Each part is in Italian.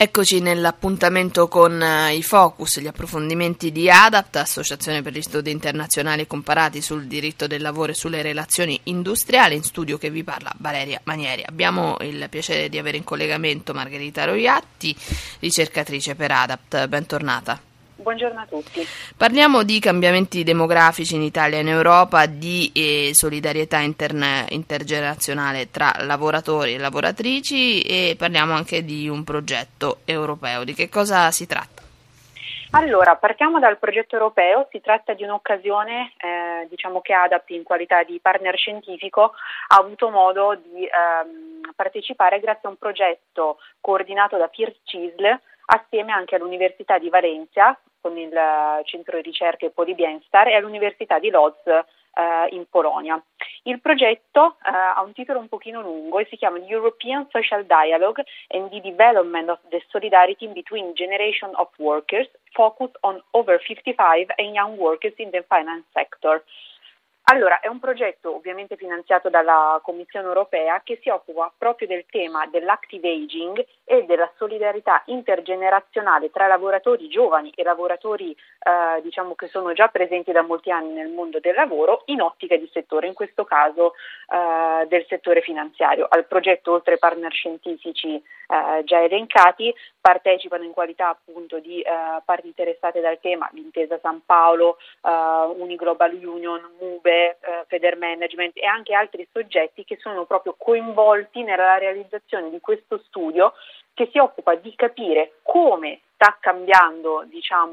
Eccoci nell'appuntamento con i focus, gli approfondimenti di ADAPT, Associazione per gli Studi Internazionali Comparati sul diritto del lavoro e sulle relazioni industriali. In studio che vi parla Valeria Manieri. Abbiamo il piacere di avere in collegamento Margherita Roiatti, ricercatrice per ADAPT. Bentornata. Buongiorno a tutti. Parliamo di cambiamenti demografici in Italia e in Europa, di solidarietà intergenerazionale tra lavoratori e lavoratrici e parliamo anche di un progetto europeo. Di che cosa si tratta? Allora, partiamo dal progetto europeo. Si tratta di un'occasione, che ADAPT in qualità di partner scientifico ha avuto modo di partecipare grazie a un progetto coordinato da Piers Cisl assieme anche all'Università di Valencia con il Centro di Ricerche Poli Bienstar e all'Università di Lodz in Polonia. Il progetto ha un titolo un pochino lungo e si chiama European Social Dialogue and the Development of the Solidarity Between Generation of Workers, Focus on Over 55 and Young Workers in the Finance Sector. Allora, è un progetto ovviamente finanziato dalla Commissione europea che si occupa proprio del tema dell'active aging e della solidarietà intergenerazionale tra lavoratori giovani e lavoratori che sono già presenti da molti anni nel mondo del lavoro in ottica di settore, in questo caso del settore finanziario. Al progetto, oltre ai partner scientifici già elencati, partecipano in qualità appunto di parti interessate dal tema l'Intesa San Paolo, Uniglobal Union, MUBE, Federmanagement e anche altri soggetti che sono proprio coinvolti nella realizzazione di questo studio che si occupa di capire come sta cambiando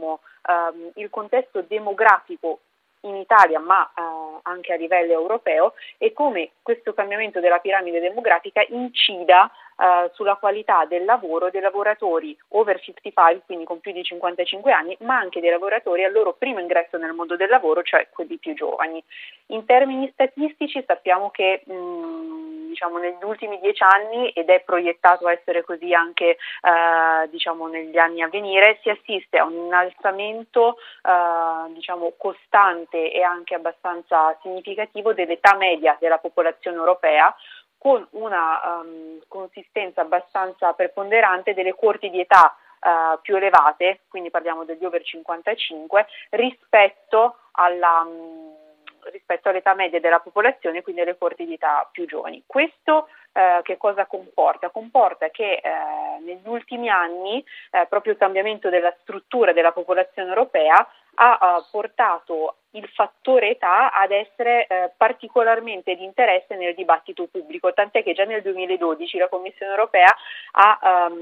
il contesto demografico in Italia ma anche a livello europeo e come questo cambiamento della piramide demografica incida sulla qualità del lavoro dei lavoratori over 55, quindi con più di 55 anni, ma anche dei lavoratori al loro primo ingresso nel mondo del lavoro, cioè quelli più giovani. In termini statistici sappiamo che negli ultimi 10 anni, ed è proiettato a essere così anche negli anni a venire, si assiste a un innalzamento costante e anche abbastanza significativo dell'età media della popolazione europea, con una consistenza abbastanza preponderante delle coorti di età più elevate, quindi parliamo degli over 55, rispetto all'età media della popolazione, quindi alle coorti di età più giovani. Questo che cosa comporta? Comporta che negli ultimi anni proprio il cambiamento della struttura della popolazione europea ha portato il fattore età ad essere particolarmente di interesse nel dibattito pubblico, tant'è che già nel 2012 la Commissione europea ha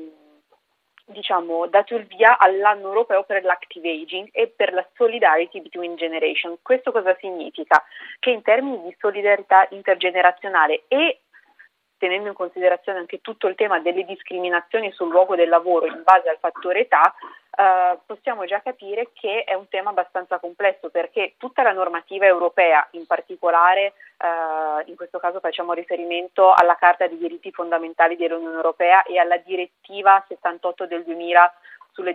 dato il via all'anno europeo per l'active aging e per la solidarity between generations. Questo cosa significa? Che in termini di solidarietà intergenerazionale e tenendo in considerazione anche tutto il tema delle discriminazioni sul luogo del lavoro in base al fattore età, possiamo già capire che è un tema abbastanza complesso perché tutta la normativa europea, in particolare in questo caso facciamo riferimento alla Carta dei diritti fondamentali dell'Unione Europea e alla direttiva 78 del 2000 sulle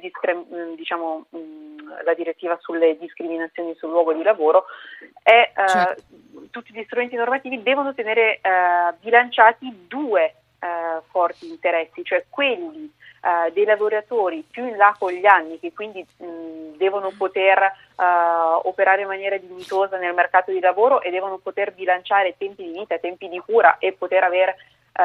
la direttiva sulle discriminazioni sul luogo di lavoro, tutti gli strumenti normativi devono tenere bilanciati due forti interessi, cioè quelli dei lavoratori più in là con gli anni che quindi devono poter operare in maniera dignitosa nel mercato di lavoro e devono poter bilanciare tempi di vita, tempi di cura e poter avere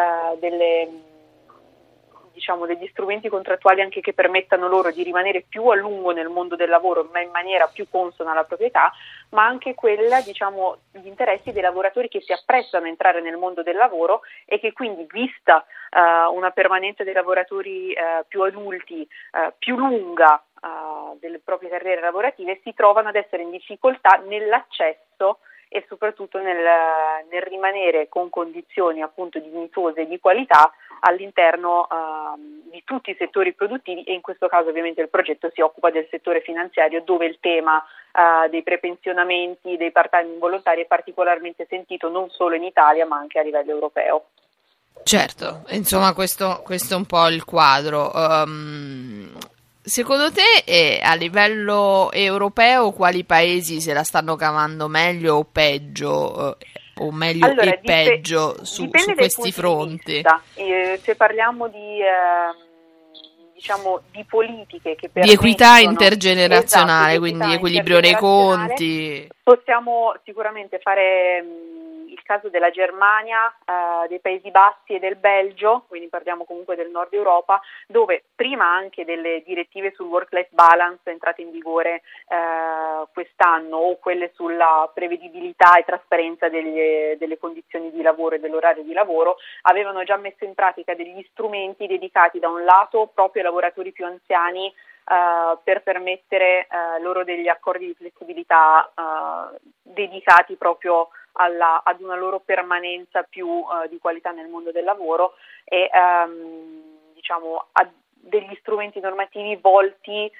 degli strumenti contrattuali anche che permettano loro di rimanere più a lungo nel mondo del lavoro ma in maniera più consona alla proprietà, ma anche gli interessi dei lavoratori che si apprestano a entrare nel mondo del lavoro e che quindi, vista una permanenza dei lavoratori più adulti più lunga delle proprie carriere lavorative, si trovano ad essere in difficoltà nell'accesso e soprattutto nel rimanere con condizioni appunto dignitose e di qualità all'interno di tutti i settori produttivi e in questo caso ovviamente il progetto si occupa del settore finanziario dove il tema dei prepensionamenti, dei part-time involontari è particolarmente sentito non solo in Italia ma anche a livello europeo. Certo, insomma questo è un po' il quadro. Secondo te a livello europeo quali paesi se la stanno cavando meglio o peggio? O meglio e peggio su questi fronti? Se parliamo di diciamo di politiche che di equità intergenerazionale, esatto, quindi equilibrio nei conti. Possiamo sicuramente fare il caso della Germania, dei Paesi Bassi e del Belgio, quindi parliamo comunque del nord Europa, dove prima anche delle direttive sul work-life balance entrate in vigore quest'anno, o quelle sulla prevedibilità e trasparenza delle condizioni di lavoro e dell'orario di lavoro, avevano già messo in pratica degli strumenti dedicati da un lato proprio ai lavoratori più anziani, per permettere loro degli accordi di flessibilità dedicati proprio ad una loro permanenza più di qualità nel mondo del lavoro, e diciamo a degli strumenti normativi volti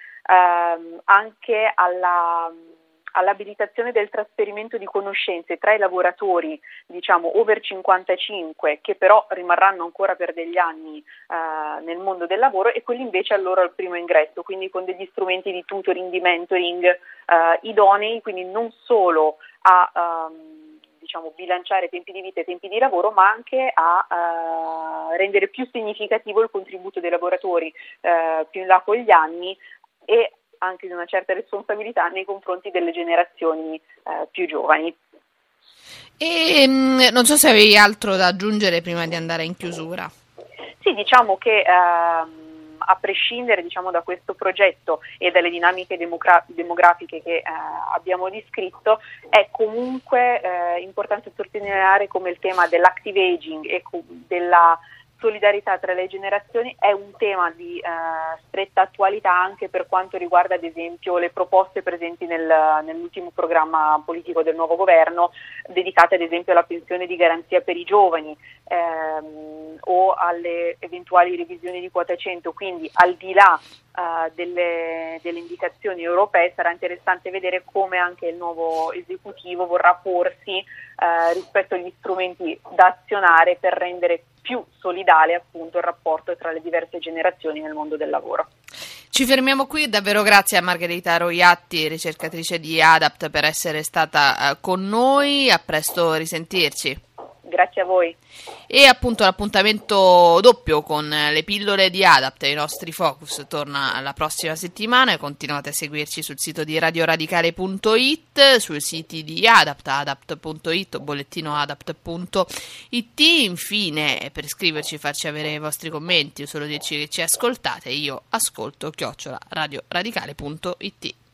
anche all'abilitazione del trasferimento di conoscenze tra i lavoratori, diciamo over 55, che però rimarranno ancora per degli anni nel mondo del lavoro, e quelli invece al loro primo ingresso, quindi con degli strumenti di tutoring, di mentoring idonei, quindi non solo a diciamo bilanciare tempi di vita e tempi di lavoro, ma anche a rendere più significativo il contributo dei lavoratori più in là con gli anni, e anche di una certa responsabilità nei confronti delle generazioni più giovani. E non so se avevi altro da aggiungere prima di andare in chiusura. Sì, diciamo che a prescindere, diciamo, da questo progetto e dalle dinamiche demografiche che abbiamo descritto, è comunque importante sottolineare come il tema dell'active aging e della solidarietà tra le generazioni è un tema di stretta attualità anche per quanto riguarda ad esempio le proposte presenti nell'ultimo programma politico del nuovo governo, dedicate ad esempio alla pensione di garanzia per i giovani o alle eventuali revisioni di quota 100. Quindi al di là delle indicazioni europee sarà interessante vedere come anche il nuovo esecutivo vorrà porsi rispetto agli strumenti da azionare per rendere più solidale appunto il rapporto tra le diverse generazioni nel mondo del lavoro. Ci fermiamo qui, davvero grazie a Margherita Roiatti, ricercatrice di ADAPT, per essere stata con noi. A presto, risentirci. Grazie a voi. E appunto l'appuntamento doppio con le pillole di ADAPT e i nostri focus torna la prossima settimana. Continuate a seguirci sul sito di radioradicale.it, sui siti di ADAPT, adapt.it o bollettinoadapt.it. Infine, per iscriverci e farci avere i vostri commenti o solo dirci che ci ascoltate, io ascolto @radioradicale.it.